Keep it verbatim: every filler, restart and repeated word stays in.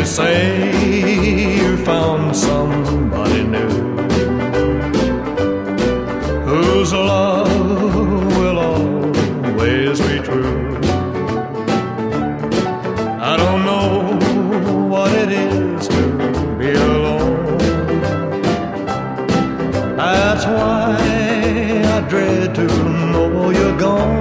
say you found somebody new whose love will always be true. I don't know what it is to be alone. That's why I dread to know you're gone.